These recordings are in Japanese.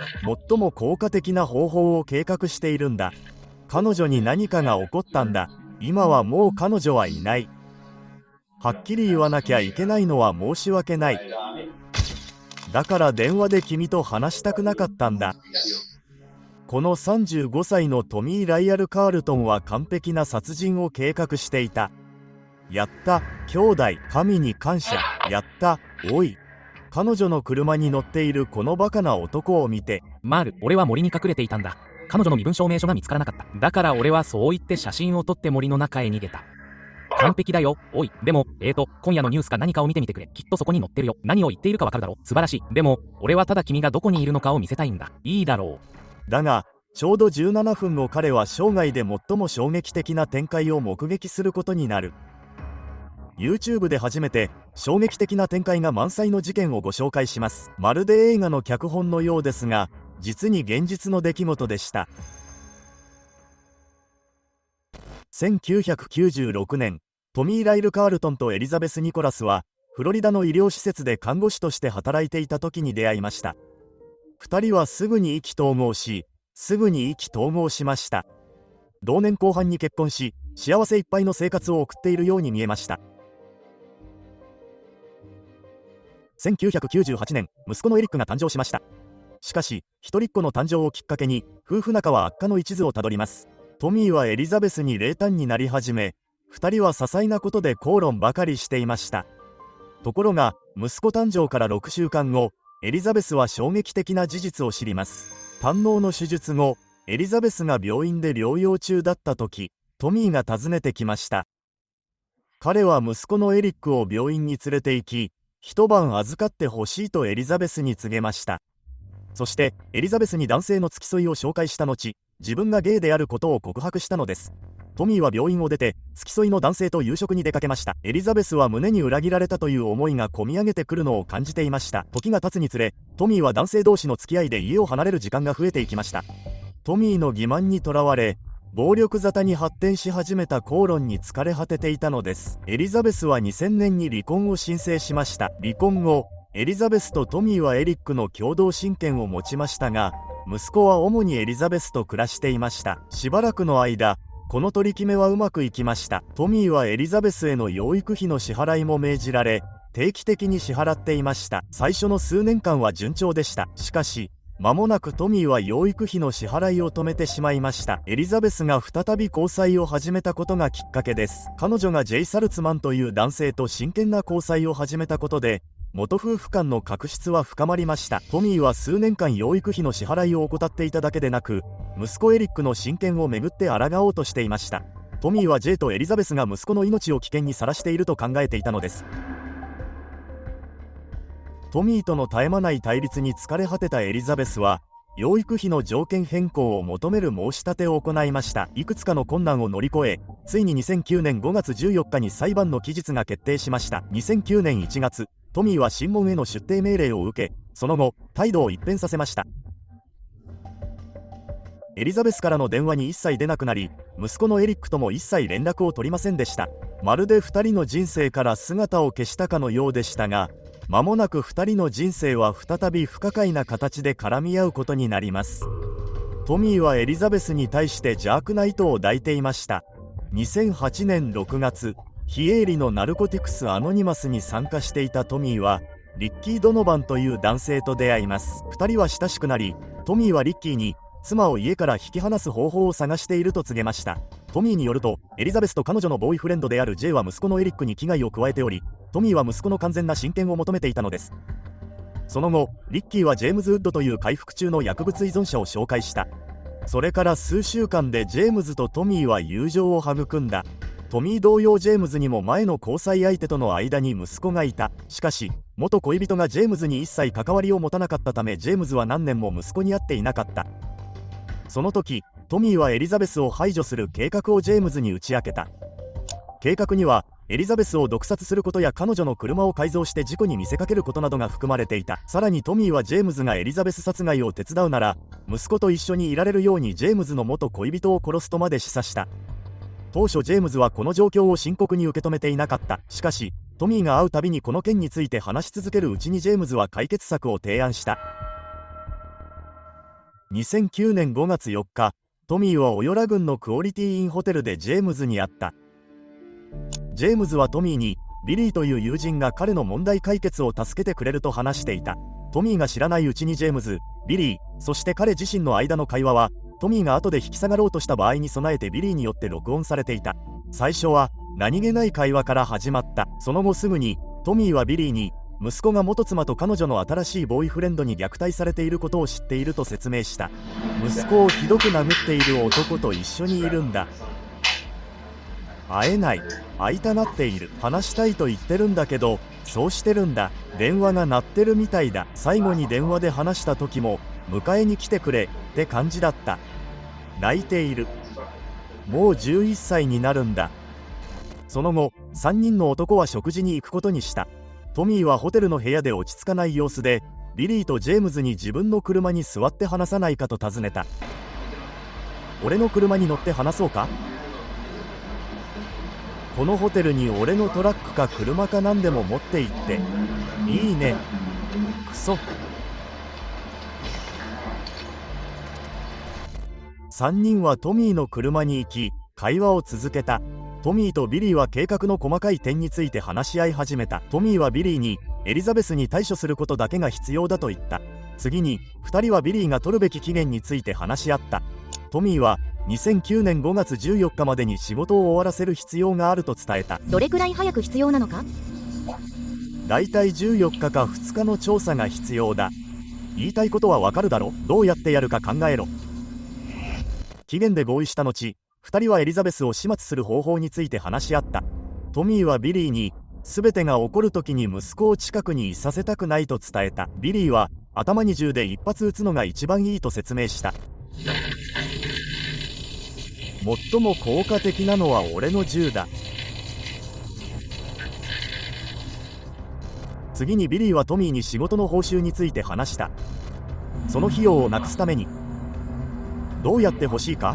最も効果的な方法を計画しているんだ。彼女に何かが起こったんだ。今はもう彼女はいない。はっきり言わなきゃいけないのは申し訳ない。だから電話で君と話したくなかったんだ。この35歳のトミー・ライアル・カールトンは完璧な殺人を計画していた。やった、兄弟、神に感謝。やった、おい。彼女の車に乗っているこのバカな男を見て。 マール、俺は森に隠れていたんだ。彼女の身分証明書が見つからなかった。だから俺はそう言って写真を撮って森の中へ逃げた。完璧だよ。おい、でも、今夜のニュースか何かを見てみてくれ。きっとそこに載ってるよ。何を言っているかわかるだろ。素晴らしい。でも、俺はただ君がどこにいるのかを見せたいんだ。いいだろう。だが、ちょうど17分後彼は生涯で最も衝撃的な展開を目撃することになる。YouTube で初めて衝撃的な展開が満載の事件をご紹介します。まるで映画の脚本のようですが、実に現実の出来事でした。1996年、トミー・ライル・カールトンとエリザベス・ニコラスはフロリダの医療施設で看護師として働いていた時に出会いました。2人はすぐに意気投合しました。同年後半に結婚し、幸せいっぱいの生活を送っているように見えました。1998年、息子のエリックが誕生しました。しかし、一人っ子の誕生をきっかけに、夫婦仲は悪化の一途をたどります。トミーはエリザベスに冷淡になり始め、2人は些細なことで口論ばかりしていました。ところが、息子誕生から6週間後、エリザベスは衝撃的な事実を知ります。胆のうの手術後、エリザベスが病院で療養中だった時、トミーが訪ねてきました。彼は息子のエリックを病院に連れて行き、一晩預かってほしいとエリザベスに告げました。そしてエリザベスに男性の付き添いを紹介した後、自分がゲイであることを告白したのです。トミーは病院を出て付き添いの男性と夕食に出かけました。エリザベスは胸に裏切られたという思いがこみ上げてくるのを感じていました。時が経つにつれ、トミーは男性同士の付き合いで家を離れる時間が増えていきました。トミーの欺瞞にとらわれ、暴力沙汰に発展し始めた口論に疲れ果てていたのです。エリザベスは2000年に離婚を申請しました。離婚後、エリザベスとトミーはエリックの共同親権を持ちましたが、息子は主にエリザベスと暮らしていました。しばらくの間、この取り決めはうまくいきました。トミーはエリザベスへの養育費の支払いも命じられ、定期的に支払っていました。最初の数年間は順調でした。しかし、間もなくトミーは養育費の支払いを止めてしまいました。エリザベスが再び交際を始めたことがきっかけです。彼女がジェイ・サルツマンという男性と真剣な交際を始めたことで、元夫婦間の確執は深まりました。トミーは数年間養育費の支払いを怠っていただけでなく、息子エリックの親権をめぐって抗おうとしていました。トミーはジェイとエリザベスが息子の命を危険にさらしていると考えていたのです。トミーとの絶え間ない対立に疲れ果てたエリザベスは、養育費の条件変更を求める申し立てを行いました。いくつかの困難を乗り越え、ついに2009年5月14日に裁判の期日が決定しました。2009年1月、トミーは審問への出廷命令を受け、その後、態度を一変させました。エリザベスからの電話に一切出なくなり、息子のエリックとも一切連絡を取りませんでした。まるで2人の人生から姿を消したかのようでしたが、間もなく2人の人生は再び不可解な形で絡み合うことになります。トミーはエリザベスに対して邪悪な意図を抱いていました。2008年6月、非営利のナルコティクスアノニマスに参加していたトミーは、リッキー・ドノバンという男性と出会います。2人は親しくなり、トミーはリッキーに妻を家から引き離す方法を探していると告げました。トミーによると、エリザベスと彼女のボーイフレンドである J は息子のエリックに危害を加えており、トミーは息子の完全な親権を求めていたのです。その後、リッキーはジェームズ・ウッドという回復中の薬物依存者を紹介した。それから数週間でジェームズとトミーは友情を育んだ。トミー同様ジェームズにも前の交際相手との間に息子がいた。しかし、元恋人がジェームズに一切関わりを持たなかったため、ジェームズは何年も息子に会っていなかった。その時、トミーはエリザベスを排除する計画をジェームズに打ち明けた。計画には、エリザベスを毒殺することや彼女の車を改造して事故に見せかけることなどが含まれていた。さらにトミーはジェームズがエリザベス殺害を手伝うなら、息子と一緒にいられるようにジェームズの元恋人を殺すとまで示唆した。当初ジェームズはこの状況を深刻に受け止めていなかった。しかし、トミーが会うたびにこの件について話し続けるうちにジェームズは解決策を提案した。 2009年5月4日、トミーはオヨラ郡のクオリティインホテルでジェームズに会った。ジェームズはトミーに、ビリーという友人が彼の問題解決を助けてくれると話していた。トミーが知らないうちにジェームズ、ビリー、そして彼自身の間の会話は、トミーが後で引き下がろうとした場合に備えてビリーによって録音されていた。最初は何気ない会話から始まった。その後すぐにトミーはビリーに、息子が元妻と彼女の新しいボーイフレンドに虐待されていることを知っていると説明した。息子をひどく殴っている男と一緒にいるんだ。会えない、会いたがっている、話したいと言ってるんだけど、そうしてるんだ。電話が鳴ってるみたいだ。最後に電話で話した時も、迎えに来てくれって感じだった。泣いている。もう11歳になるんだ。その後、3人の男は食事に行くことにした。トミーはホテルの部屋で落ち着かない様子で、ビリーとジェームズに自分の車に座って話さないかと尋ねた。俺の車に乗って話そうか？このホテルに俺のトラックか車か何でも持って行って。いいね。クソ。3人はトミーの車に行き、会話を続けた。トミーとビリーは計画の細かい点について話し合い始めた。トミーはビリーに、エリザベスに対処することだけが必要だと言った。次に、2人はビリーが取るべき期限について話し合った。トミーは、2009年5月14日までに仕事を終わらせる必要があると伝えた。 どれくらい早く必要なのか？ だいたい14日か2日の調査が必要だ。言いたいことはわかるだろ？どうやってやるか考えろ。期限で合意した後、2人はエリザベスを始末する方法について話し合った。トミーはビリーに、全てが起こるときに息子を近くにいさせたくないと伝えた。ビリーは、頭に銃で一発撃つのが一番いいと説明した。最も効果的なのは俺の銃だ。次にビリーはトミーに仕事の報酬について話した。その費用をなくすためにどうやって欲しいか？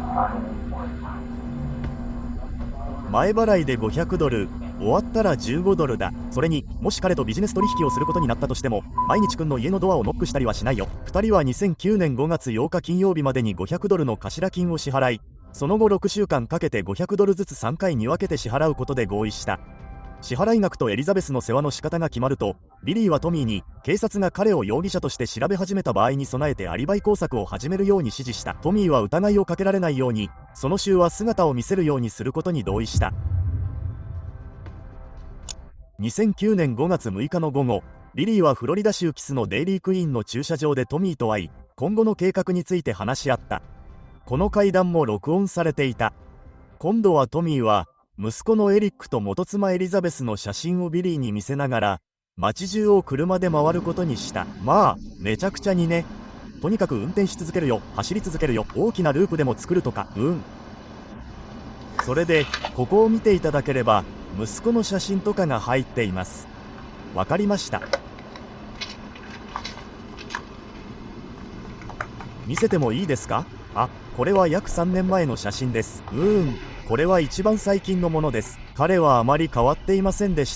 前払いで$500、終わったら$15だ。それに、もし彼とビジネス取引をすることになったとしても、毎日君の家のドアをノックしたりはしないよ。2人は2009年5月8日金曜日までに$500の頭金を支払い、その後6週間かけて$500ずつ3回に分けて支払うことで合意した。支払い額とエリザベスの世話の仕方が決まると、ビリーはトミーに、警察が彼を容疑者として調べ始めた場合に備えてアリバイ工作を始めるように指示した。トミーは疑いをかけられないように、その週は姿を見せるようにすることに同意した。2009年5月6日の午後、ビリーはフロリダ州キスのデイリークイーンの駐車場でトミーと会い、今後の計画について話し合った。この会談も録音されていた。今度はトミーは、息子のエリックと元妻エリザベスの写真をビリーに見せながら、街中を車で回ることにした。まあ、めちゃくちゃにね。とにかく運転し続けるよ、走り続けるよ、大きなループでも作るとか、それで、ここを見ていただければ、息子の写真とかが入っています。わかりました。見せてもいいですか？あ、これは約3年前の写真です。これは一番最近のものです。彼はあまり変わっていませんでした。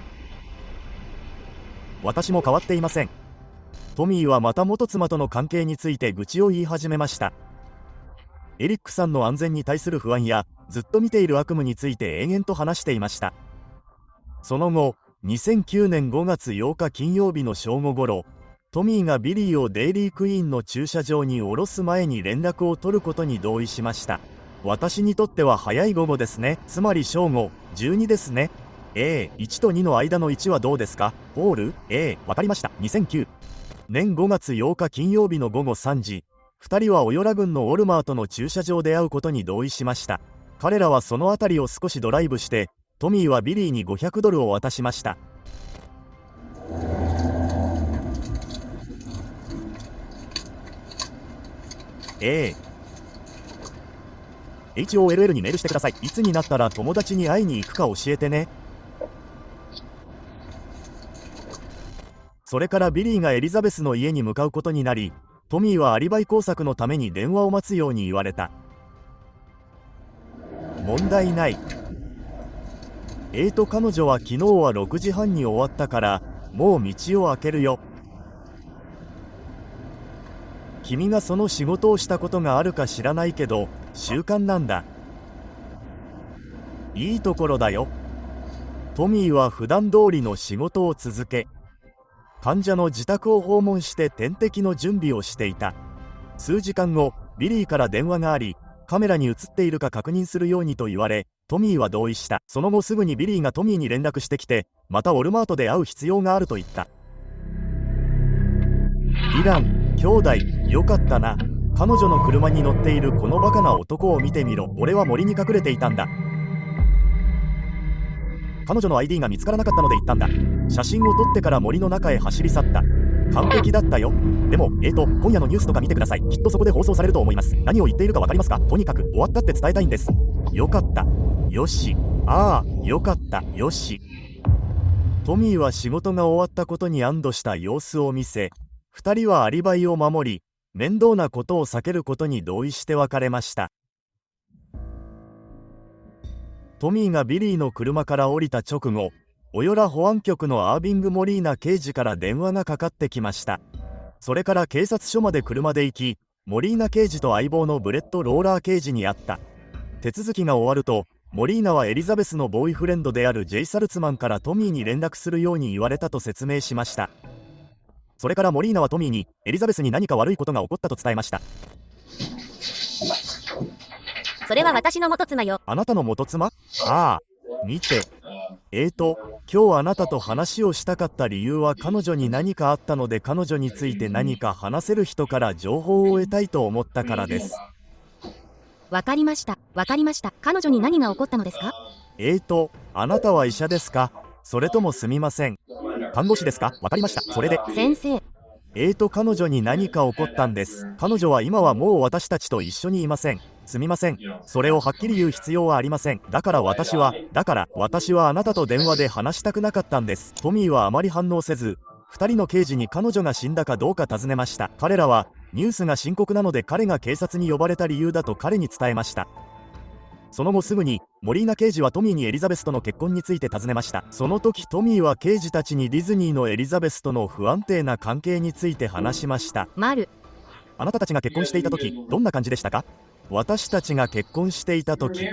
私も変わっていません。トミーはまた元妻との関係について愚痴を言い始めました。エリックさんの安全に対する不安や、ずっと見ている悪夢について延々と話していました。その後、2009年5月8日金曜日の正午ごろ、トミーがビリーをデイリークイーンの駐車場に降ろす前に連絡を取ることに同意しました。私にとっては早い午後ですね。つまり正午、12ですね。1と2の間の1はどうですか？ポール？わかりました。2009年5月8日金曜日の午後3時、2人はオヨラ郡のオルマートの駐車場で会うことに同意しました。彼らはその辺りを少しドライブして、トミーはビリーに$500を渡しました。HOLL にメールしてください。いつになったら友達に会いに行くか教えてね。それからビリーがエリザベスの家に向かうことになり、トミーはアリバイ工作のために電話を待つように言われた。問題ない。彼女は昨日は6時半に終わったから、もう道を開けるよ。昨君がその仕事をしたことがあるか知らないけど、習慣なんだ。いいところだよ。トミーは普段通りの仕事を続け、患者の自宅を訪問して点滴の準備をしていた。数時間後、ビリーから電話があり、カメラに映っているか確認するようにと言われ、トミーは同意した。その後すぐにビリーがトミーに連絡してきて、またウォルマートで会う必要があると言った。ディラン、兄弟、よかったな。彼女の車に乗っているこのバカな男を見てみろ。俺は森に隠れていたんだ。彼女の ID が見つからなかったので言ったんだ。写真を撮ってから森の中へ走り去った。完璧だったよ。でも、今夜のニュースとか見てください。きっとそこで放送されると思います。何を言っているか分かりますか？とにかく終わったって伝えたいんです。よかった。よし。ああ、よかった。よし。トミーは仕事が終わったことに安堵した様子を見せ、二人はアリバイを守り、面倒なことを避けることに同意して別れました。トミーがビリーの車から降りた直後、オヨラ保安局のアービング・モリーナ刑事から電話がかかってきました。それから警察署まで車で行き、モリーナ刑事と相棒のブレッド・ローラー刑事に会った。手続きが終わると、モリーナはエリザベスのボーイフレンドであるジェイ・サルツマンからトミーに連絡するように言われたと説明しました。それからモリーナはトミーにエリザベスに何か悪いことが起こったと伝えました。 それは私の元妻よ。 あなたの元妻？ああ、見て。今日あなたと話をしたかった理由は彼女に何かあったので、彼女について何か話せる人から情報を得たいと思ったからです。 わかりました。彼女に何が起こったのですか？ あなたは医者ですか？それともすみません、看護師ですか？わかりました。それで先生。 彼女に何か起こったんです。彼女は今はもう私たちと一緒にいません。すみません。それをはっきり言う必要はありません。だから私はあなたと電話で話したくなかったんです。トミーはあまり反応せず、2人の刑事に彼女が死んだかどうか尋ねました。彼らはニュースが深刻なので彼が警察に呼ばれた理由だと彼に伝えました。その後すぐにモリーナ刑事はトミーにエリザベスとの結婚について尋ねました。その時トミーは刑事たちにディズニーのエリザベスとの不安定な関係について話しました。あなたたちが結婚していた時どんな感じでしたか？私たちが結婚していた時、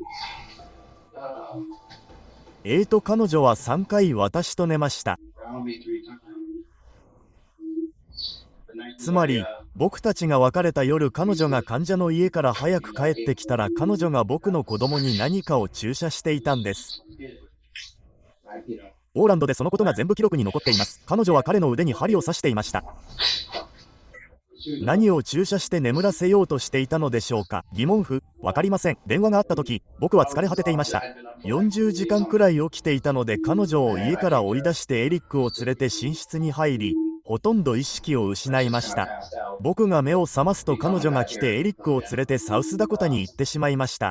彼女は3回私と寝ました。つまり僕たちが別れた夜、彼女が患者の家から早く帰ってきたら彼女が僕の子供に何かを注射していたんです。オーランドでそのことが全部記録に残っています。彼女は彼の腕に針を刺していました。何を注射して眠らせようとしていたのでしょうか？疑問符？わかりません。電話があった時、僕は疲れ果てていました。40時間くらい起きていたので、彼女を家から追い出してエリックを連れて寝室に入り、ほとんど意識を失いました。僕が目を覚ますと彼女が来てエリックを連れてサウスダコタに行ってしまいました。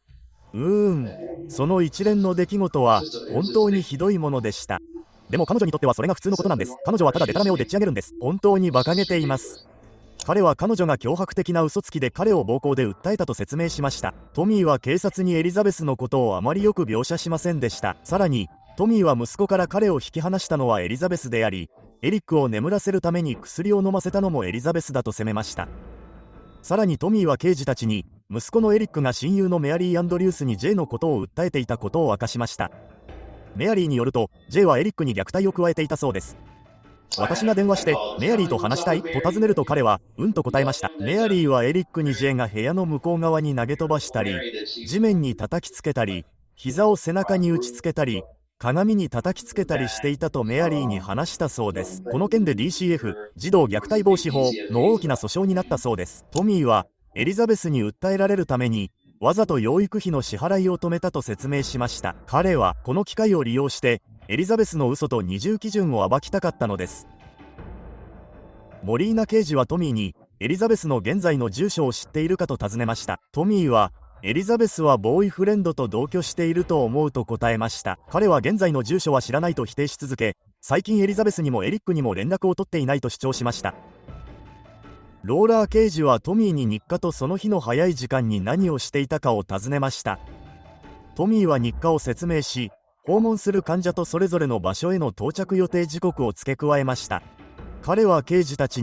その一連の出来事は本当にひどいものでした。でも彼女にとってはそれが普通のことなんです。彼女はただデタラメをでっち上げるんです。本当に馬鹿げています。彼は彼女が脅迫的な嘘つきで彼を暴行で訴えたと説明しました。トミーは警察にエリザベスのことをあまりよく描写しませんでした。さらにトミーは息子から彼を引き離したのはエリザベスであり、エリックを眠らせるために薬を飲ませたのもエリザベスだと責めました。さらにトミーは刑事たちに息子のエリックが親友のメアリー・アンドリュースに J のことを訴えていたことを明かしました。メアリーによると J はエリックに虐待を加えていたそうです。私が電話してメアリーと話したいと尋ねると彼はと答えました。メアリーはエリックに J が部屋の向こう側に投げ飛ばしたり、地面に叩きつけたり、膝を背中に打ちつけたり、鏡に叩きつけたりしていたとメアリーに話したそうです。この件で DCF 児童虐待防止法の大きな訴訟になったそうです。トミーはエリザベスに訴えられるためにわざと養育費の支払いを止めたと説明しました。彼はこの機会を利用してエリザベスの嘘と二重基準を暴きたかったのです。モリーナ刑事はトミーにエリザベスの現在の住所を知っているかと尋ねました。トミーはエリザベスはボーイフレンドと同居していると思うと答えました。彼は現在の住所は知らないと否定し続け、最近エリザベスにもエリックにも連絡を取っていないと主張しました。ローラー刑事はトミーに日課とその日の早い時間に何をしていたかを尋ねました。トミーは日課を説明し、訪問する患者とそれぞれの場所への到着予定時刻を付け加えました。彼は刑事たちに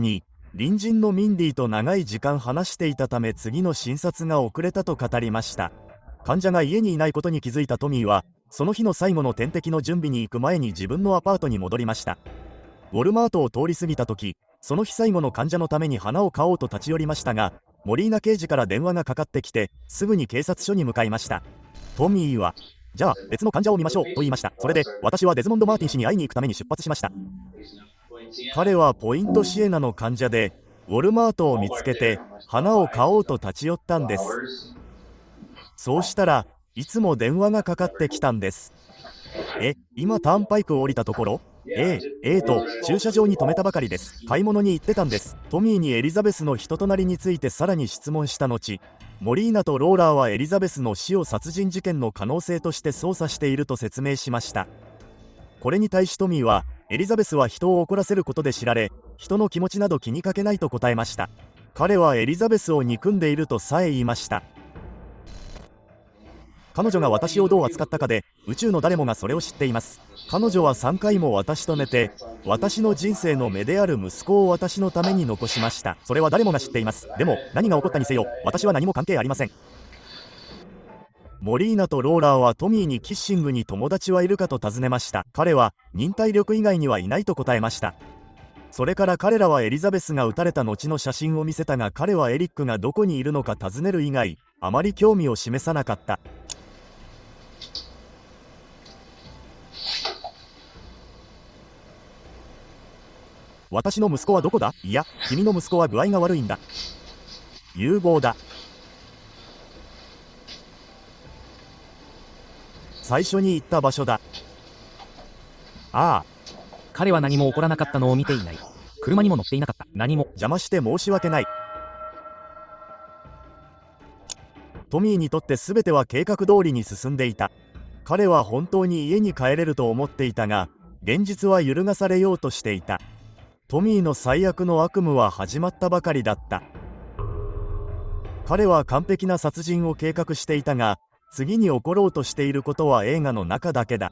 隣人のミンディと長い時間話していたため次の診察が遅れたと語りました。患者が家にいないことに気づいたトミーは、その日の最後の点滴の準備に行く前に自分のアパートに戻りました。ウォルマートを通り過ぎた時、その日最後の患者のために花を買おうと立ち寄りましたが、モリーナ刑事から電話がかかってきて、すぐに警察署に向かいました。トミーは、じゃあ別の患者を見ましょうと言いました。それで私はデズモンド・マーティン氏に会いに行くために出発しました。彼はポイントシエナの患者で、ウォルマートを見つけて花を買おうと立ち寄ったんです。そうしたらいつも電話がかかってきたんです。今ターンパイクを降りたところ？駐車場に止めたばかりです。買い物に行ってたんです。トミーにエリザベスの人となりについてさらに質問した後、モリーナとローラーはエリザベスの死を殺人事件の可能性として捜査していると説明しました。これに対しトミーは、エリザベスは人を怒らせることで知られ、人の気持ちなど気にかけないと答えました。彼はエリザベスを憎んでいるとさえ言いました。彼女が私をどう扱ったかで、宇宙の誰もがそれを知っています。彼女は3回も私と寝て、私の人生の目である息子を私のために残しました。それは誰もが知っています。でも、何が起こったにせよ、私は何も関係ありません。モリーナとローラーはトミーにキッシングに友達はいるかと尋ねました。彼は、忍耐力以外にはいないと答えました。それから彼らはエリザベスが撃たれた後の写真を見せたが、彼はエリックがどこにいるのか尋ねる以外、あまり興味を示さなかった。私の息子はどこだ？いや、君の息子は具合が悪いんだ。有望だ。最初に行った場所だ。ああ。 彼は何も起こらなかったのを見ていない。車にも乗っていなかった。何も。 邪魔して申し訳ない。トミーにとって全ては計画通りに進んでいた。彼は本当に家に帰れると思っていたが、現実は揺るがされようとしていた。トミーの最悪の悪夢は始まったばかりだった。彼は完璧な殺人を計画していたが、次に起ころうとしていることは映画の中だけだ。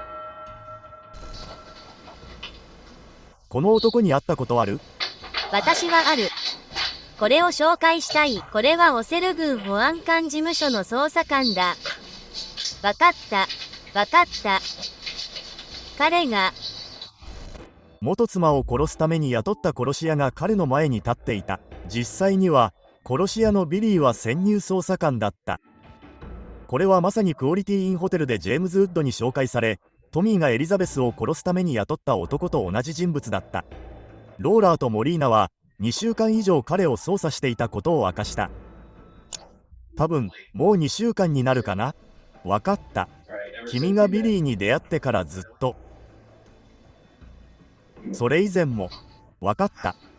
この男に会ったことある？ 私はある。これを紹介したい。これはオセル郡保安官事務所の捜査官だ。わかった。彼が元妻を殺すために雇った殺し屋が彼の前に立っていた。実際には殺し屋のビリーは潜入捜査官だった。これはまさにクオリティインホテルでジェームズ・ウッドに紹介され、トミーがエリザベスを殺すために雇った男と同じ人物だった。ローラーとモリーナは2週間以上彼を捜査していたことを明かした。多分もう2週間になるかな。わかった。君がビリーに出会ってからずっと。それ以前も。わかった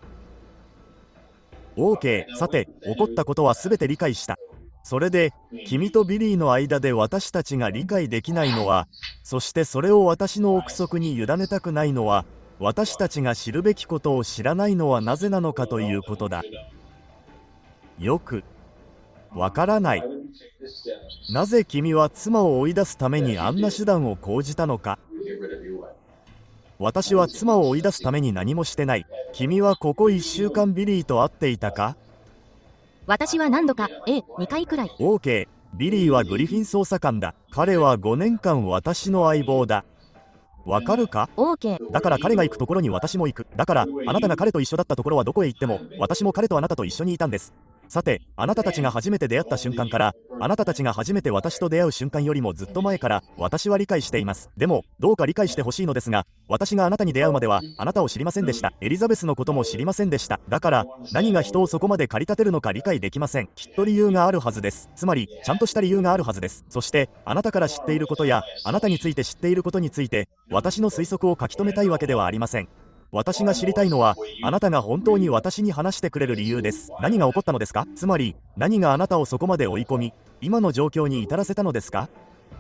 。OK。さて、起こったことは全て理解した。それで、君とビリーの間で私たちが理解できないのは、そしてそれを私の憶測に委ねたくないのは、私たちが知るべきことを知らないのはなぜなのかということだ。よくわからない。なぜ君は妻を追い出すためにあんな手段を講じたのか。私は妻を追い出すために何もしてない。君はここ1週間ビリーと会っていたか？ 私は何度か、2回くらい。 OK。ビリーはグリフィン捜査官だ。彼は5年間私の相棒だ。わかるか？ OK。 だから彼が行くところに私も行く。だからあなたが彼と一緒だったところはどこへ行っても、私も彼とあなたと一緒にいたんです。さて、あなたたちが初めて出会った瞬間から、あなたたちが初めて私と出会う瞬間よりもずっと前から、私は理解しています。でも、どうか理解してほしいのですが、私があなたに出会うまでは、あなたを知りませんでした。エリザベスのことも知りませんでした。だから、何が人をそこまで駆り立てるのか理解できません。きっと理由があるはずです。つまり、ちゃんとした理由があるはずです。そして、あなたから知っていることや、あなたについて知っていることについて、私の推測を書き留めたいわけではありません。私が知りたいのは、あなたが本当に私に話してくれる理由です。何が起こったのですか？つまり、何があなたをそこまで追い込み、今の状況に至らせたのですか？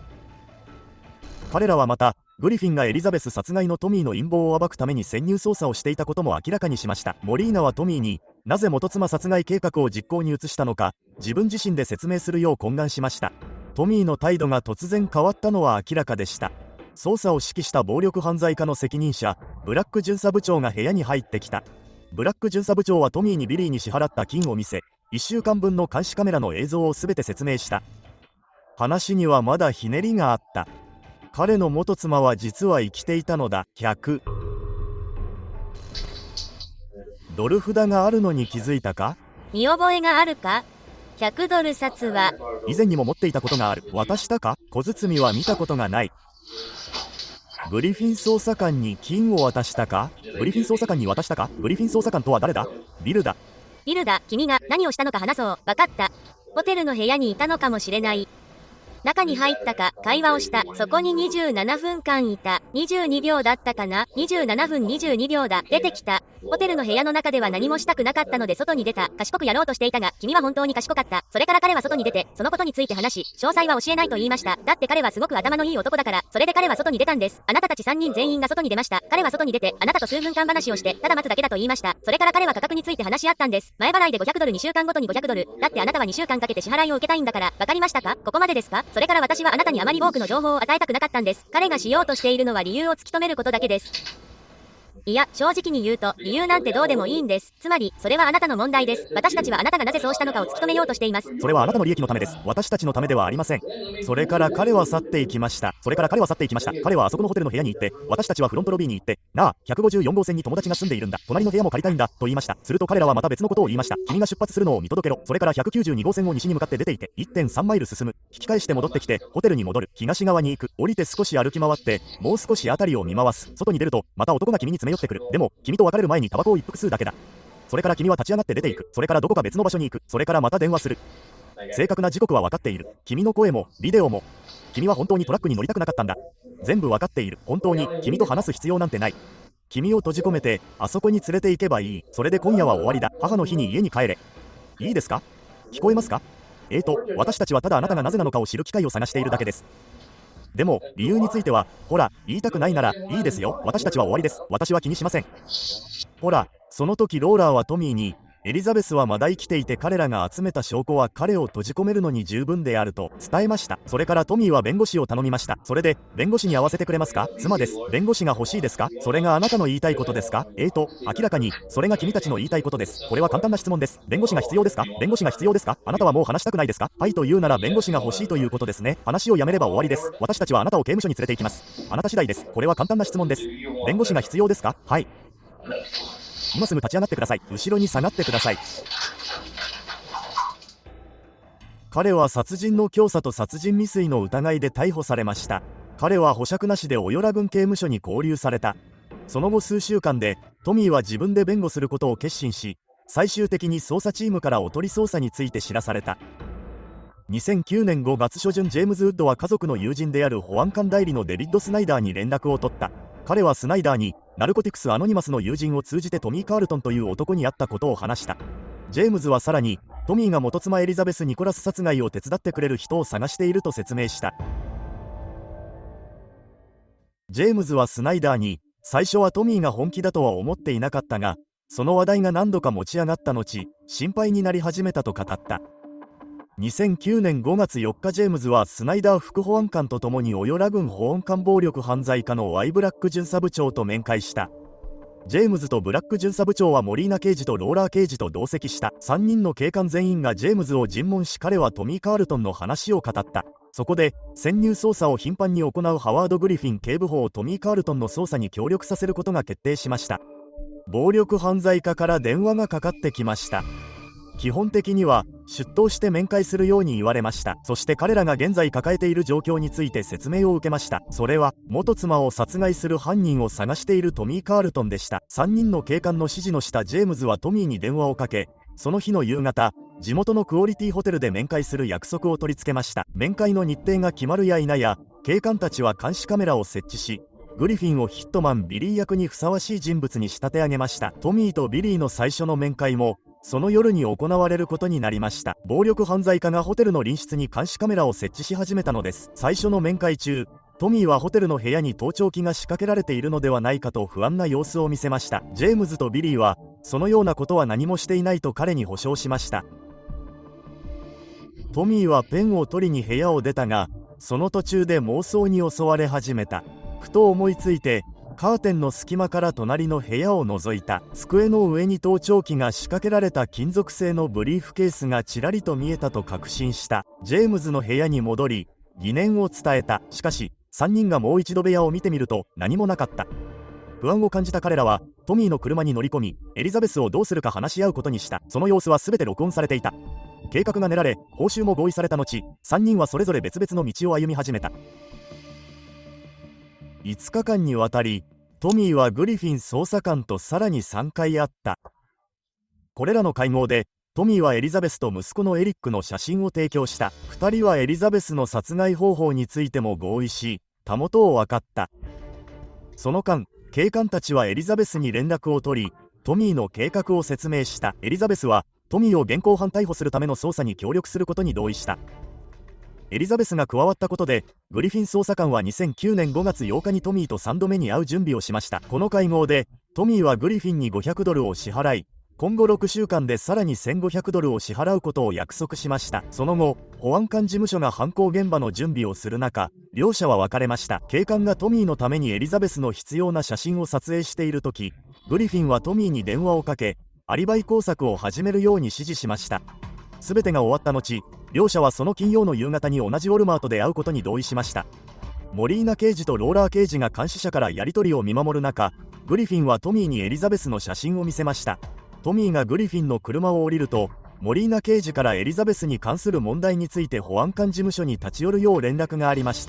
彼らはまた、グリフィンがエリザベス殺害のトミーの陰謀を暴くために潜入捜査をしていたことも明らかにしました。モリーナはトミーに、なぜ元妻殺害計画を実行に移したのか、自分自身で説明するよう懇願しました。トミーの態度が突然変わったのは明らかでした。捜査を指揮した暴力犯罪課の責任者、ブラック巡査部長が部屋に入ってきた。 ブラック巡査部長はトミーにビリーに支払った金を見せ、1週間分の監視カメラの映像をすべて説明した。話にはまだひねりがあった。彼の元妻は実は生きていたのだ。100ドル札があるのに気づいたか？ 見覚えがあるか？ 100 ドル札は以前にも持っていたことがある。渡したか？小包は見たことがない。グリフィン捜査官に金を渡したか？グリフィン捜査官に渡したか？グリフィン捜査官とは誰だ？ビルだ。 ビルだ。君が何をしたのか話そう。わかった。ホテルの部屋にいたのかもしれない。中に入ったか、会話をした。そこに27分間いた。22秒だったかな？ 27 分22秒だ。出てきた。ホテルの部屋の中では何もしたくなかったので外に出た。賢くやろうとしていたが、君は本当に賢かった。それから彼は外に出て、そのことについて話し、詳細は教えないと言いました。だって彼はすごく頭のいい男だから、それで彼は外に出たんです。あなたたち3人全員が外に出ました。彼は外に出て、あなたと数分間話をして、ただ待つだけだと言いました。それから彼は価格について話し合ったんです。前払いで500ドル2週間ごとに500ドル。だってあなたは2週間かけて支払いを受けたいんだから、わかりましたか？ここまでですか？それから私はあなたにあまり多くの情報を与えたくなかったんです。彼がしようとしているのは理由を突き止めることだけです。いや、正直に言うと、理由なんてどうでもいいんです。つまり、それはあなたの問題です。私たちはあなたがなぜそうしたのかを突き止めようとしています。 それはあなたの利益のためです。私たちのためではありません。それから彼は去っていきました。彼はあそこのホテルの部屋に行って、私たちはフロントロビーに行って、なあ、154号線に友達が住んでいるんだ。隣の部屋も借りたいんだ。と言いました。すると彼らはまた別のことを言いました。君が出発するのを見届けろ。それから192号線を西に向かって出ていて、1.3 マイル進む。引き返して戻ってきて、ホテルに戻る。東側に行く。降りて少し歩き回って、もう少し辺りを見回す。外に出ると、また男が君に詰め寄ってくる。でも、君と別れる前にタバコを一服吸うだけだ。それから君は立ち上がって出ていく。それからどこか別の場所に行く。それからまた電話する。正確な時刻は分かっている。君の声もビデオも。君は本当にトラックに乗りたくなかったんだ。全部分かっている。本当に君と話す必要なんてない。君を閉じ込めてあそこに連れて行けばいい。それで今夜は終わりだ。母の日に家に帰れ。いいですか？聞こえますか？私たちはただあなたがなぜなのかを知る機会を探しているだけです。でも理由については、ほら、言いたくないならいいですよ。私たちは終わりです。私は気にしません。ほら、その時ローラーはトミーに、エリザベスはまだ生きていて彼らが集めた証拠は彼を閉じ込めるのに十分であると伝えました。それからトミーは弁護士を頼みました。それで、弁護士に会わせてくれますか？妻です。弁護士が欲しいですか？それがあなたの言いたいことですか？明らかに、それが君たちの言いたいことです。これは簡単な質問です。弁護士が必要ですか？弁護士が必要ですか？あなたはもう話したくないですか？はいと言うなら弁護士が欲しいということですね。話をやめれば終わりです。私たちはあなたを刑務所に連れて行きます。あなた次第です。これは簡単な質問です。弁護士が必要ですか？はい。今すぐ立ち上がってください。後ろに下がってください。彼は殺人の教唆と殺人未遂の疑いで逮捕されました。彼は保釈なしでオヨラ郡刑務所に勾留された。その後数週間でトミーは自分で弁護することを決心し、最終的に捜査チームからおとり捜査について知らされた。2009年5月初旬、ジェームズ・ウッドは家族の友人である保安官代理のデビッド・スナイダーに連絡を取った。彼はスナイダーにナルコティクス・アノニマスの友人を通じてトミー・カールトンという男に会ったことを話した。ジェームズはさらにトミーが元妻エリザベス・ニコラス殺害を手伝ってくれる人を探していると説明した。ジェームズはスナイダーに、最初はトミーが本気だとは思っていなかったが、その話題が何度か持ち上がった後、心配になり始めたと語った。2009年5月4日、ジェームズはスナイダー副保安官と共にオヨラ郡保安官暴力犯罪課のワイ・ブラック巡査部長と面会した。ジェームズとブラック巡査部長はモリーナ刑事とローラー刑事と同席した。3人の警官全員がジェームズを尋問し、彼はトミー・カールトンの話を語った。そこで潜入捜査を頻繁に行うハワード・グリフィン警部補をトミー・カールトンの捜査に協力させることが決定しました。暴力犯罪課から電話がかかってきました。基本的には出頭して面会するように言われました。そして彼らが現在抱えている状況について説明を受けました。それは元妻を殺害する犯人を探しているトミー・カールトンでした。3人の警官の指示の下、ジェームズはトミーに電話をかけ、その日の夕方、地元のクオリティホテルで面会する約束を取り付けました。面会の日程が決まるや否や、警官たちは監視カメラを設置し、グリフィンをヒットマンビリー役にふさわしい人物に仕立て上げました。トミーとビリーの最初の面会もその夜に行われることになりました。暴力犯罪課がホテルの隣室に監視カメラを設置し始めたのです。最初の面会中、トミーはホテルの部屋に盗聴器が仕掛けられているのではないかと不安な様子を見せました。ジェームズとビリーはそのようなことは何もしていないと彼に保証しました。トミーはペンを取りに部屋を出たが、その途中で妄想に襲われ始めた。ふと思いついて、 カーテンの隙間から隣の部屋を覗いた。机の上に盗聴器が仕掛けられた金属製のブリーフケースがちらりと見えたと確信した。ジェームズの部屋に戻り疑念を伝えた。しかし3人がもう一度部屋を見てみると何もなかった。不安を感じた彼らはトミーの車に乗り込み、エリザベスをどうするか話し合うことにした。その様子は全て録音されていた。計画が練られ報酬も合意された後、3人はそれぞれ別々の道を歩み始めた。5日間にわたりトミーはグリフィン捜査官とさらに3回会った。これらの会合でトミーはエリザベスと息子のエリックの写真を提供した。2人はエリザベスの殺害方法についても合意し、たもとを分かった。その間警官たちはエリザベスに連絡を取り、トミーの計画を説明した。エリザベスはトミーを現行犯逮捕するための捜査に協力することに同意した。エリザベスが加わったことでグリフィン捜査官は2009年5月8日にトミーと3度目に会う準備をしました。この会合でトミーはグリフィンに$500を支払い、今後6週間でさらに$1500を支払うことを約束しました。その後保安官事務所が犯行現場の準備をする中、両者は別れました。警官がトミーのためにエリザベスの必要な写真を撮影している時、グリフィンはトミーに電話をかけアリバイ工作を始めるように指示しました。全てが終わった後、両者はその金曜の夕方に同じウォルマートで会うことに同意しました。モリーナ刑事とローラー刑事が監視者からやり取りを見守る中、グリフィンはトミーにエリザベスの写真を見せました。トミーがグリフィンの車を降りると、モリーナ刑事からエリザベスに関する問題について保安官事務所に立ち寄るよう連絡がありました。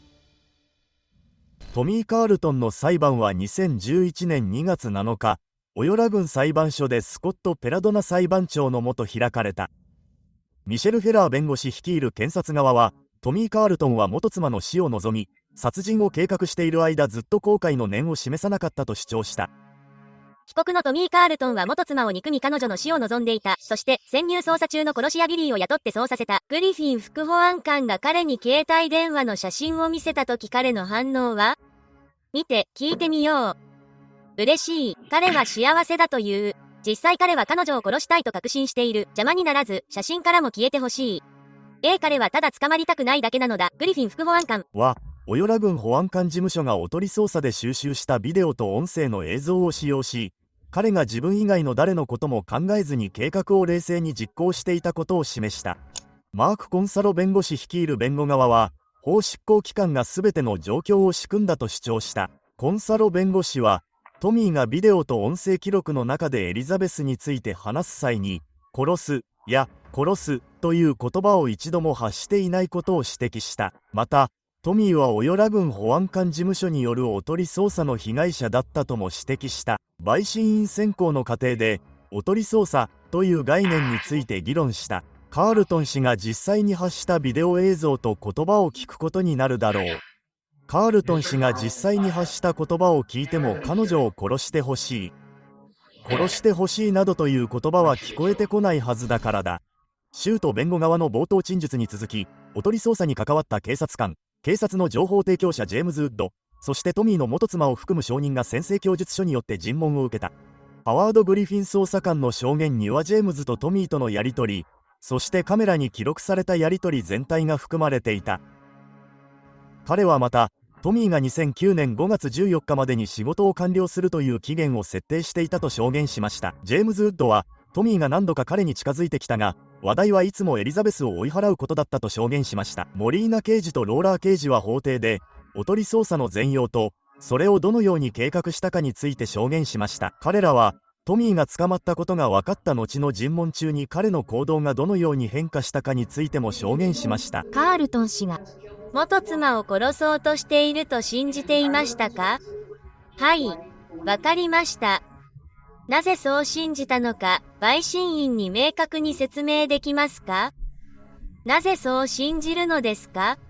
トミー・カールトンの裁判は2011年2月7日、オヨラ郡裁判所でスコット・ペラドナ裁判長のもと開かれた。ミシェル・フェラー弁護士率いる検察側は、トミー・カールトンは元妻の死を望み、殺人を計画している間ずっと後悔の念を示さなかったと主張した。 被告のトミー・カールトンは元妻を憎み彼女の死を望んでいた。そして潜入捜査中の殺し屋ビリーを雇ってそうさせた。グリフィン副保安官が彼に携帯電話の写真を見せたとき彼の反応は？見て、聞いてみよう。嬉しい。彼は幸せだという。実際彼は彼女を殺したいと確信している。邪魔にならず、写真からも消えてほしい。彼はただ捕まりたくないだけなのだ。グリフィン副保安官は、オヨラ郡保安官事務所がおとり捜査で収集したビデオと音声の映像を使用し、彼が自分以外の誰のことも考えずに計画を冷静に実行していたことを示した。マーク・コンサロ弁護士率いる弁護側は、法執行機関が全ての状況を仕組んだと主張した。コンサロ弁護士は、トミーがビデオと音声記録の中でエリザベスについて話す際に、殺すや殺すという言葉を一度も発していないことを指摘した。また、トミーはオヨラ郡保安官事務所によるおとり捜査の被害者だったとも指摘した。陪審員選考の過程で、おとり捜査という概念について議論した。カールトン氏が実際に発したビデオ映像と言葉を聞くことになるだろう。カールトン氏が実際に発した言葉を聞いても彼女を殺してほしい。殺してほしいなどという言葉は聞こえてこないはずだからだ。州と弁護側の冒頭陳述に続き、おとり捜査に関わった警察官、警察の情報提供者ジェームズ・ウッド、そしてトミーの元妻を含む証人が宣誓供述書によって尋問を受けた。ハワード・グリフィン捜査官の証言にはジェームズとトミーとのやり取り、そしてカメラに記録されたやり取り全体が含まれていた。彼はまた、トミーが2009年5月14日までに仕事を完了するという期限を設定していたと証言しました。ジェームズ・ウッドは、トミーが何度か彼に近づいてきたが、話題はいつもエリザベスを追い払うことだったと証言しました。モリーナ刑事とローラー刑事は法廷で、おとり捜査の全容と、それをどのように計画したかについて証言しました。彼らは、トミーが捕まったことが分かった後の尋問中に彼の行動がどのように変化したかについても証言しました。 カールトン氏が元妻を殺そうとしていると信じていましたか？はい、わかりました。なぜそう信じたのか、陪審員に明確に説明できますか？なぜそう信じるのですか？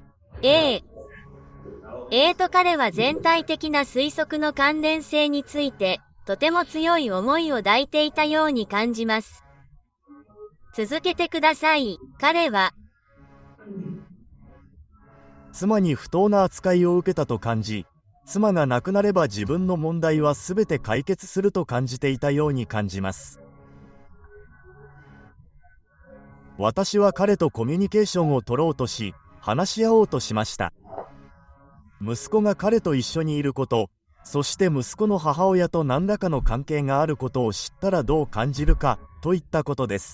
彼は全体的な推測の関連性について、とても強い思いを抱いていたように感じます。続けてください。彼は、 妻に不当な扱いを受けたと感じ、妻が亡くなれば自分の問題は全て解決すると感じていたように感じます。私は彼とコミュニケーションを取ろうとし、話し合おうとしました。息子が彼と一緒にいること、 そして息子の母親と何らかの関係があることを知ったらどう感じるかといったことです。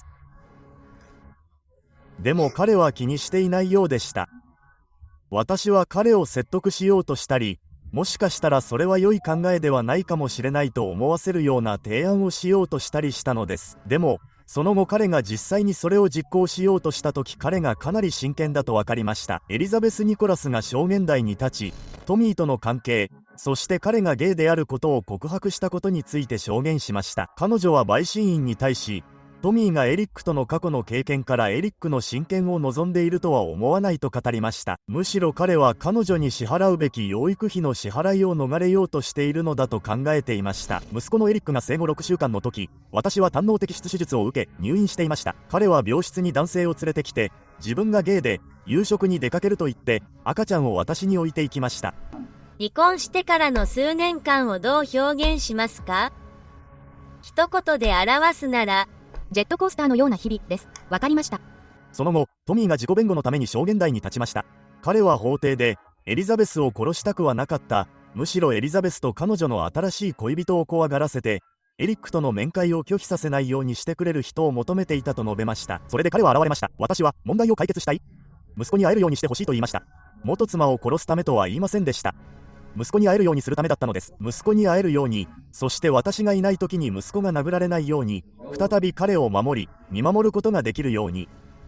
でも彼は気にしていないようでした。私は彼を説得しようとしたり、もしかしたらそれは良い考えではないかもしれないと思わせるような提案をしようとしたりしたのです。でもその後彼が実際にそれを実行しようとした時、彼がかなり真剣だと分かりました。エリザベス・ニコラスが証言台に立ち、トミーとの関係、そして彼がゲイであることを告白したことについて証言しました。彼女は陪審員に対し、トミーがエリックとの過去の経験からエリックの親権を望んでいるとは思わないと語りました。むしろ彼は彼女に支払うべき養育費の支払いを逃れようとしているのだと考えていました。息子のエリックが生後6週間の時、私は胆のう摘出手術を受け入院していました。彼は病室に男性を連れてきて、自分がゲイで夕食に出かけると言って赤ちゃんを私に置いていきました。 離婚してからの数年間をどう表現しますか？一言で表すなら、 ジェットコースターのような日々です。わかりました。 その後、トミーが自己弁護のために証言台に立ちました。彼は法廷で、エリザベスを殺したくはなかった。むしろエリザベスと彼女の新しい恋人を怖がらせて、エリックとの面会を拒否させないようにしてくれる人を求めていたと述べました。それで彼は現れました。私は問題を解決したい。息子に会えるようにしてほしいと言いました。元妻を殺すためとは言いませんでした。息子に会えるようにするためだったのです。息子に会えるように、そして私がいない時に息子が殴られないように、再び彼を守り、見守ることができるように。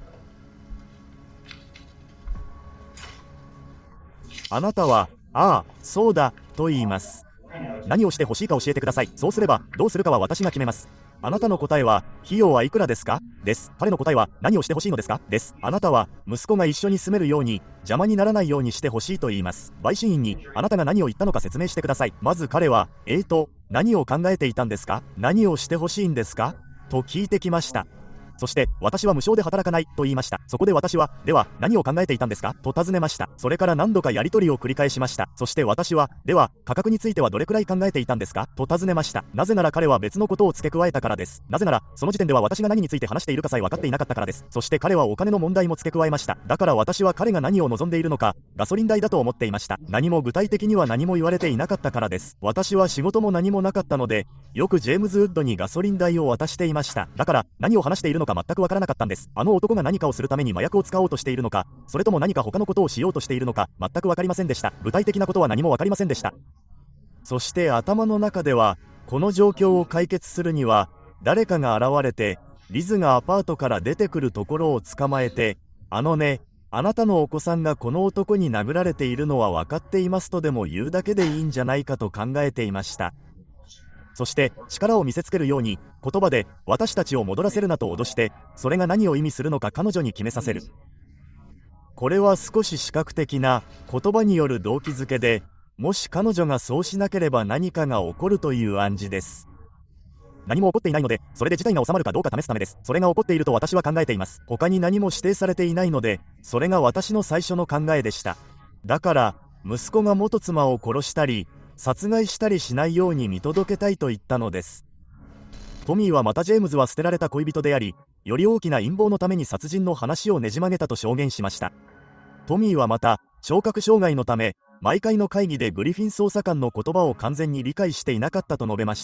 あなたは、ああ、そうだ、と言います。何をしてほしいか教えてください。そうすれば、どうするかは私が決めます。あなたの答えは、費用はいくらですか？です。彼の答えは、何をしてほしいのですか？です。あなたは、息子が一緒に住めるように、邪魔にならないようにしてほしいと言います。陪審員に、あなたが何を言ったのか説明してください。まず彼は、何を考えていたんですか？何をしてほしいんですか？と聞いてきました。そして、私は無償で働かない、と言いました。そこで私は、では、何を考えていたんですか？と尋ねました。それから何度かやり取りを繰り返しました。そして私は、では、価格についてはどれくらい考えていたんですか？と尋ねました。なぜなら彼は別のことを付け加えたからです。なぜなら、その時点では私が何について話しているかさえ分かっていなかったからです。そして彼はお金の問題も付け加えました。だから私は彼が何を望んでいるのか、ガソリン代だと思っていました。何も具体的には何も言われていなかったからです。私は仕事も何もなかったので、よくジェームズ・ウッドにガソリン代を渡していました。だから、何を話しているのか全くわからなかったんです。あの男が何かをするために麻薬を使おうとしているのか、それとも何か他のことをしようとしているのか、全くわかりませんでした。具体的なことは何もわかりませんでした。そして頭の中では、この状況を解決するには、誰かが現れて、リズがアパートから出てくるところを捕まえて、あなたのお子さんがこの男に殴られているのは分かっていますとでも言うだけでいいんじゃないかと考えていました。そして力を見せつけるように言葉で私たちを戻らせるなと脅して、それが何を意味するのか彼女に決めさせる。これは少し視覚的な言葉による動機づけで、もし彼女がそうしなければ何かが起こるという暗示です。何も起こっていないので、それで事態が収まるかどうか試すためです。それが起こっていると私は考えています。他に何も指定されていないので、それが私の最初の考えでした。だから息子が元妻を殺したり殺害したりしないように見届けたいと言ったのです。トミーはまたジェームズは捨てられた恋人であり、より大きな陰謀のために殺人の話をねじ曲げたと証言しました。トミーはまた聴覚障害のため毎回の会議でグリフィン捜査官の言葉を完全に理解していなかったと述べました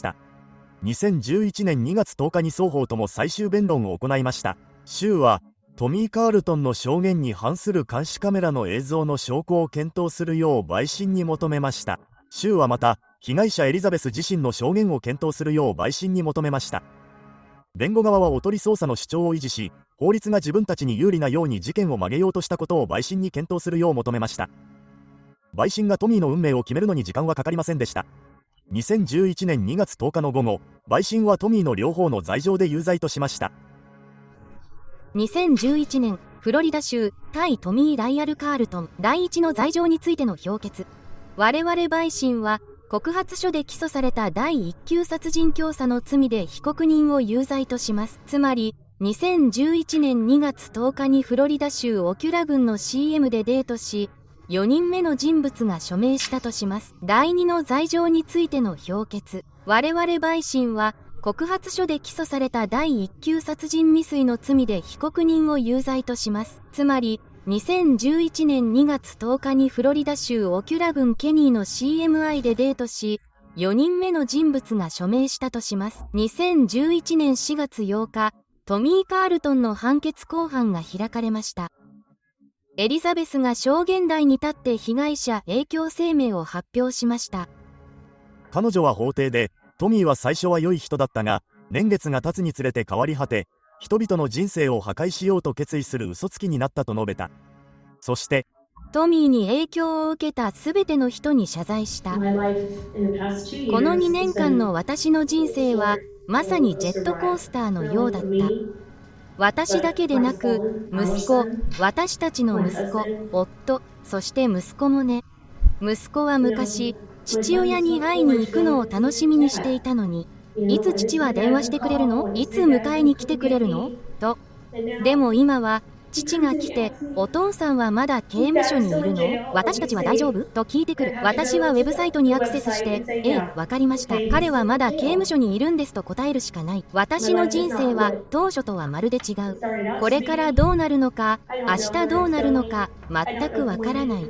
。2011年2月10日に双方とも最終弁論を行いました。州はトミー・カールトンの証言に反する監視カメラの映像の証拠を検討するよう陪審に求めました。州はまた被害者エリザベス自身の証言を検討するよう陪審に求めました。弁護側はおとり捜査の主張を維持し、法律が自分たちに有利なように事件を曲げようとしたことを陪審に検討するよう求めました。陪審がトミーの運命を決めるのに時間はかかりませんでした。2011年2月10日の午後、陪審はトミーの両方の罪状で有罪としました。 2011年、フロリダ州対トミー・ライアル・カールトン第一の罪状についての評決。我々陪審は告発書で起訴された第一級殺人教唆の罪で被告人を有罪とします。つまり2011年2月10日にフロリダ州オキュラ郡の CM でデートし、4人目の人物が署名したとします。第2の罪状についての評決。我々陪審は告発書で起訴された第一級殺人未遂の罪で被告人を有罪とします。つまり 2011年2月10日にフロリダ州オキュラ郡ケニーの CMI でデートし、4人目の人物が署名したとします。2011年4月8日、トミー・カールトンの判決公判が開かれました。エリザベスが証言台に立って被害者影響声明を発表しました。 彼女は法廷で、トミーは最初は良い人だったが、年月が経つにつれて変わり果て、人々の人生を破壊しようと決意する嘘つきになったと述べた。そして、 トミーに影響を受けたすべての人に謝罪した。この2年間の私の人生は、まさにジェットコースターのようだった。私だけでなく、息子、私たちの息子、夫、そして息子もね。息子は昔、父親に会いに行くのを楽しみにしていたのに、いつ父は電話してくれるの？いつ迎えに来てくれるの？と。でも今は、父が来て、お父さんはまだ刑務所にいるの？私たちは大丈夫？と聞いてくる。私はウェブサイトにアクセスして、ええ、わかりました。彼はまだ刑務所にいるんですと答えるしかない。私の人生は当初とはまるで違う。これからどうなるのか、明日どうなるのか、全くわからない。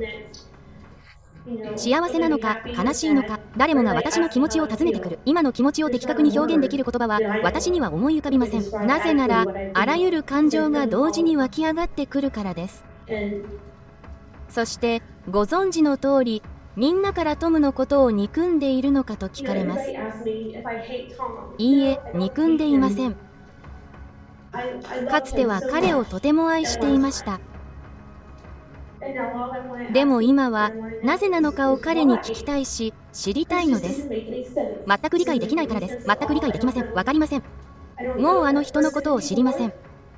幸せなのか悲しいのか、誰もが私の気持ちを尋ねてくる。今の気持ちを的確に表現できる言葉は私には思い浮かびません。なぜならあらゆる感情が同時に湧き上がってくるからです。そしてご存知の通り、みんなからトムのことを憎んでいるのかと聞かれます。いいえ、憎んでいません。かつては彼をとても愛していました。でも今はなぜなのかを彼に聞きたいし、知りたいのです。全く理解できないからです。全く理解できません。わかりません。もうあの人のことを知りません。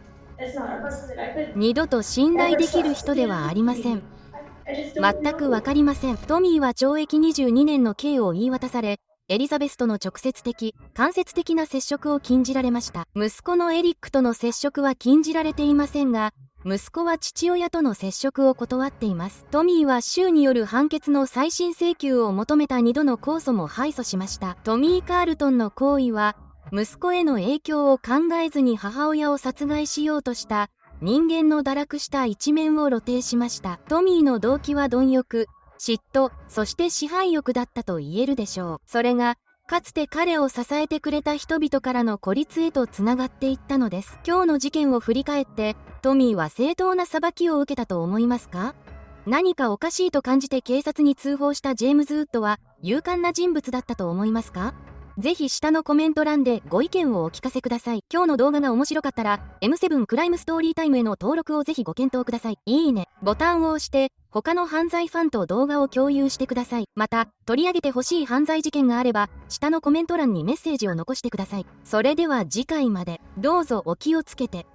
二度と信頼できる人ではありません。全くわかりません。トミーは懲役22年の刑を言い渡され、エリザベスとの直接的、間接的な接触を禁じられました。息子のエリックとの接触は禁じられていませんが、息子は父親との接触を断っています。トミーは州による判決の再審請求を求めた2度の控訴も敗訴しました。トミー・カールトンの行為は、息子への影響を考えずに母親を殺害しようとした人間の堕落した一面を露呈しました。トミーの動機は貪欲、嫉妬、そして支配欲だったと言えるでしょう。それが、かつて彼を支えてくれた人々からの孤立へとつながっていったのです。今日の事件を振り返って、トミーは正当な裁きを受けたと思いますか？何かおかしいと感じて警察に通報したジェームズ・ウッドは勇敢な人物だったと思いますか？ぜひ下のコメント欄でご意見をお聞かせください。今日の動画が面白かったら M7 クライムストーリータイムへの登録をぜひご検討ください。いいね、ボタンを押して他の犯罪ファンと動画を共有してください。また、取り上げてほしい犯罪事件があれば下のコメント欄にメッセージを残してください。それでは次回までどうぞお気をつけて。